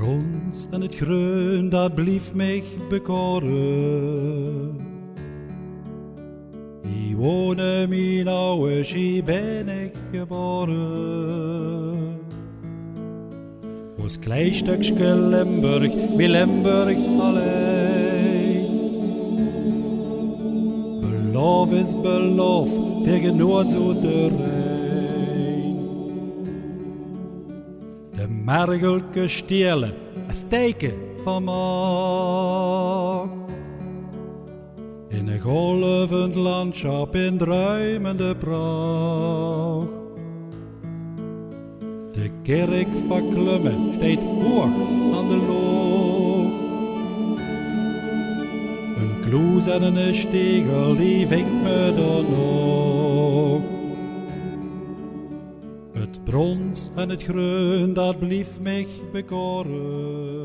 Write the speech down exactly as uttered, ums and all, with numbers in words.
brons en het groen, dat blief mij bekoren. Hier wonen mijn ouders, hier ben ik geboren. Ons klein stukje Limburg, wie Limburg alleen. Beloof is beloof, tegen Noord zo de Rijn. De mergelke stelen, een steken van maag. In een golvend landschap in druimende pracht. De kerk van Klummen steekt hoog aan de loog. Een kloes en een stegel, die vinkt me dan nog. Het brons en het groen, dat blief mij bekoren.